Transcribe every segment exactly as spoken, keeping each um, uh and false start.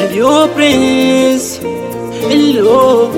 Hello, Prince. Hello.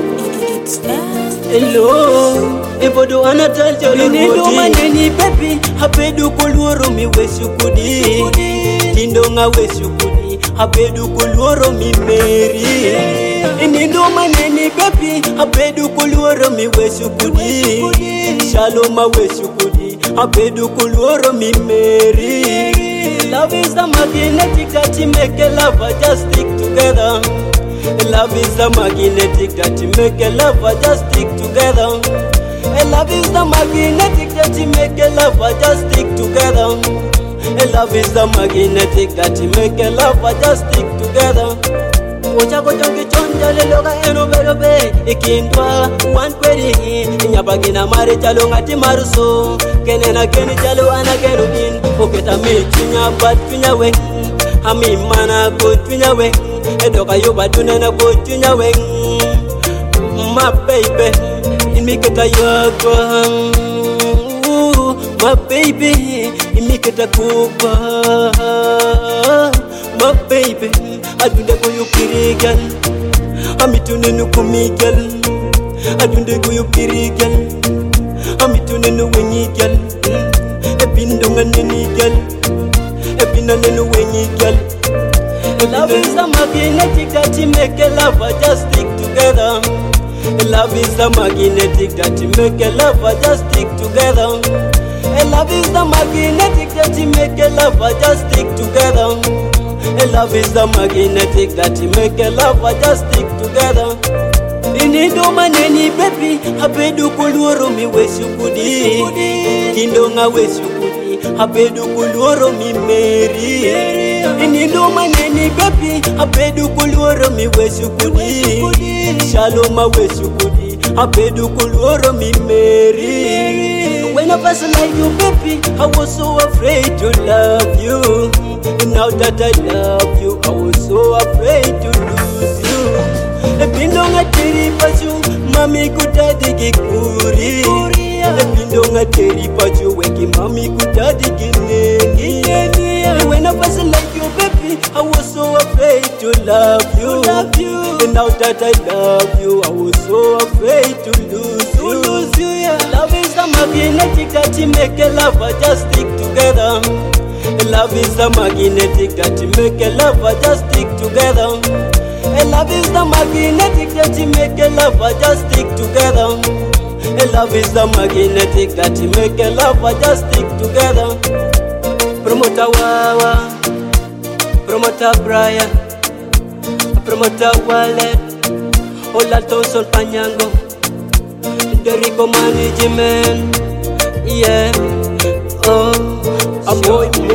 Hello. Ebodo anatol jolo ngodi. Nindo maneni baby. Habedu kulworo mi wesukudi. Tindo nga wesukudi. Habedu kulworo mi meri. Nindo maneni baby. Habedu kulworo mi wesukudi. Shaloma wesukudi. Habedu kulworo mi meri. Love is the magnetic that you make a lover just stick together. Love is the magnetic that you make a lover just stick together. Love is the magnetic that you make a lover just stick together. Love is the magnetic that you make a lover just stick together. Ocha kocha kichonja leloga eno berobe ikindwa one kweri nyabagina mare chalo ngati maruso kenena keni chalo ana kero in oketa mi chinya bat chinya we ami mana ko chinya we edoka yoba tunena ko chinya we my baby in me keta yako my baby in me keta kuba my baby adunde go you pirigal amitune no kumigal adunde go you pirigal amitune no wenyigal ebindo nganigal ebinane no wenyigal. Love is the magnetic that you make a lover just stick together. Love is the magnetic that you make a lover just stick together. Love is the magnetic that you make a lover just stick together. Love is the magnetic that you make a lover just stick together. Inindo maneni baby, habedu kulworo mi wesukudi. Kindo nga wesukudi, habedu kulworo mi meri. Inindo maneni baby, habedu kulworo mi wesukudi. Shaloma wesukudi, habedu kulworo mi meri. When a person like you baby, I was so afraid to love you. Now that I love you, I was so afraid to lose you. Ebindo nga teri pachu, mami kutadi kikuri. Ebindo nga teri pachu, weki mami kutadi kineni. When a person like you baby, I was so afraid to love you. And now that I love you, I was so afraid to lose you. Love is the magnetic that you make a lover just stick together. Love is the magnetic that you make a lover just stick together. Love is the magnetic that you make a lover just stick together. Love is the magnetic that you make a lover just stick together. Promoter Wawa, Promoter Brian, Promoter Wallet, Ola Thompson Panyango, Derico Management, yeah, oh, I'm boy.